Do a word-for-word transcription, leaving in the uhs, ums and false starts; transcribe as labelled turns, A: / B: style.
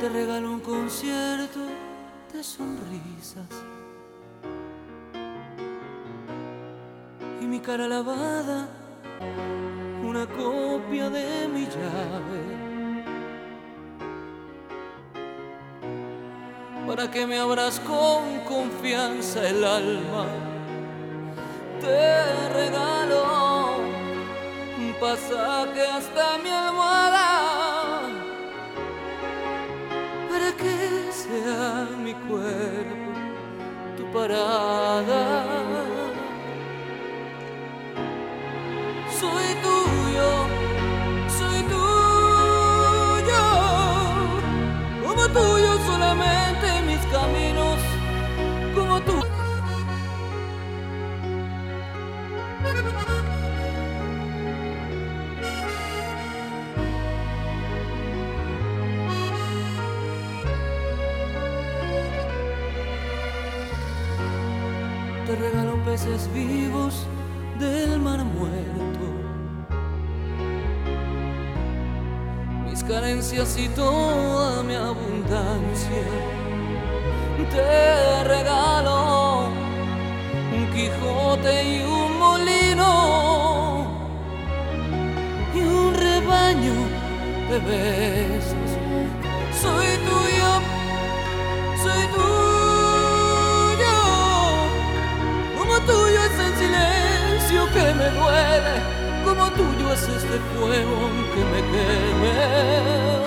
A: Te regalo un concierto de sonrisas y mi cara lavada, una copia de mi llave, para que me abras con confianza el alma. Te regalo un pasaje hasta mi almohada, para que sea mi cuerpo tu parada. Soy tuyo, soy tuyo, como tuyo solamente mis caminos, como tú. Te regalo peces vivos del mar muerto, mis carencias y toda mi abundancia. Te regalo un Quijote y un molino y un rebaño de besos. Soy tuyo, soy tuyo, como tuyo es el silencio que me duele, como tuyo es este fuego que me queme.